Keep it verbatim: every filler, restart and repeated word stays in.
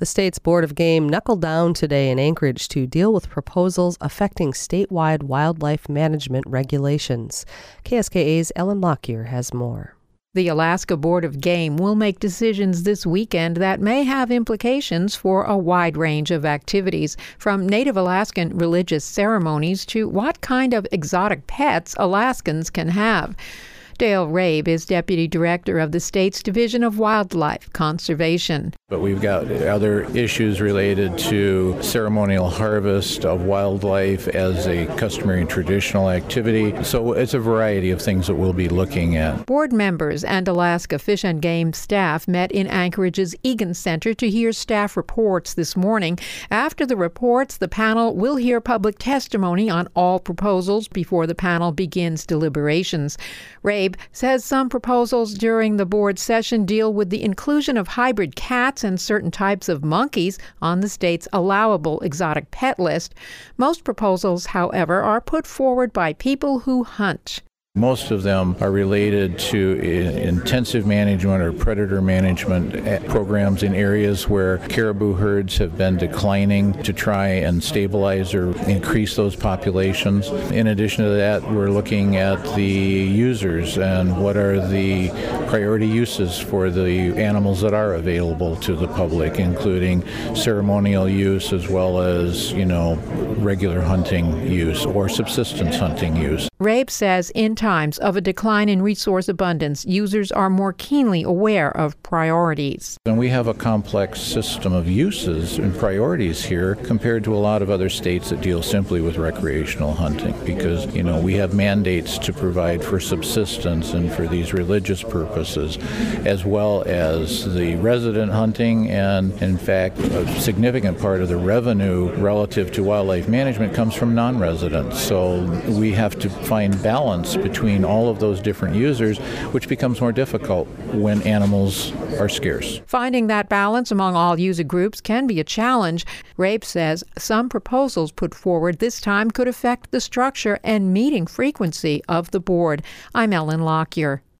The state's Board of Game knuckled down today in Anchorage to deal with proposals affecting statewide wildlife management regulations. K S K A's Ellen Lockyer has more. The Alaska Board of Game will make decisions this weekend that may have implications for a wide range of activities, from Native Alaskan religious ceremonies to what kind of exotic pets Alaskans can have. Dale Rabe is Deputy Director of the state's Division of Wildlife Conservation. But we've got other issues related to ceremonial harvest of wildlife as a customary and traditional activity. So it's a variety of things that we'll be looking at. Board members and Alaska Fish and Game staff met in Anchorage's Egan Center to hear staff reports this morning. After the reports, the panel will hear public testimony on all proposals before the panel begins deliberations. Rabe says some proposals during the board session deal with the inclusion of hybrid cats and certain types of monkeys on the state's allowable exotic pet list. Most proposals, however, are put forward by people who hunt. Most of them are related to intensive management or predator management programs in areas where caribou herds have been declining to try and stabilize or increase those populations. In addition to that, we're looking at the users and what are the priority uses for the animals that are available to the public, including ceremonial use as well as, you know, regular hunting use or subsistence hunting use. Rabe says in times of a decline in resource abundance, users are more keenly aware of priorities. And we have a complex system of uses and priorities here compared to a lot of other states that deal simply with recreational hunting because, you know, we have mandates to provide for subsistence and for these religious purposes, as well as the resident hunting, and in fact, a significant part of the revenue relative to wildlife management comes from non-residents. So we have to find balance between all of those different users, which becomes more difficult when animals are scarce. Finding that balance among all user groups can be a challenge. Rabe says some proposals put forward this time could affect the structure and meeting frequency of the board. I'm Ellen Lockyer.